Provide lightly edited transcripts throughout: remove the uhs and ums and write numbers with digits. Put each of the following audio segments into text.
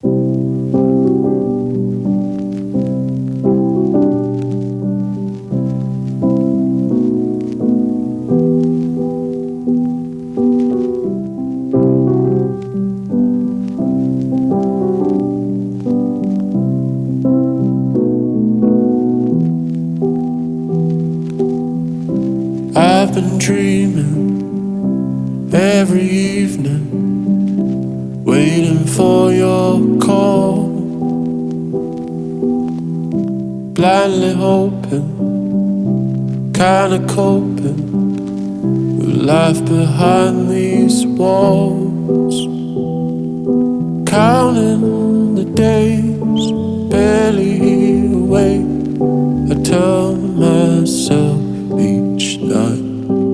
I've been dreaming every evening, waiting for your call, blindly hoping, kinda coping with life behind these walls, counting the days, barely awake. I tell myself each night,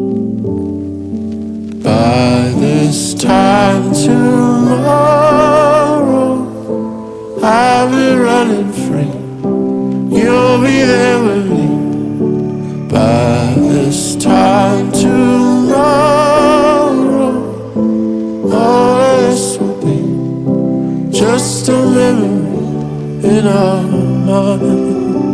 by this time tomorrow I'll be running free, you'll be there with me. By this time tomorrow all this will be just a memory in our minds.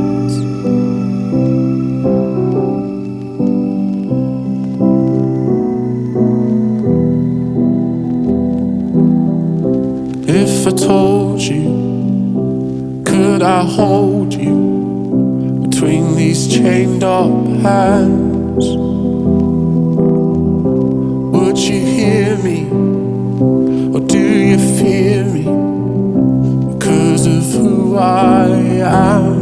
If I told you, could I hold you between these chained up hands? Would you hear me, or do you fear me because of who I am?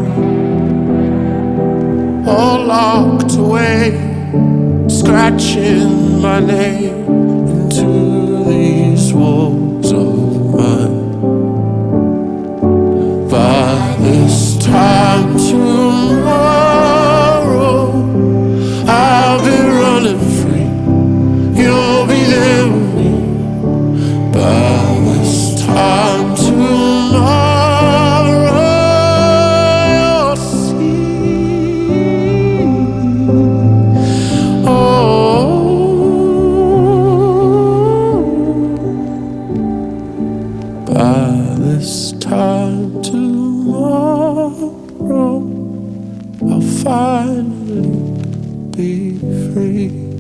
All locked away, scratching my name into these walls of mine. By this time tomorrow I'll be running free, you'll be there with me. By this time tomorrow you'll see, oh, by this time tomorrow I'll finally be free.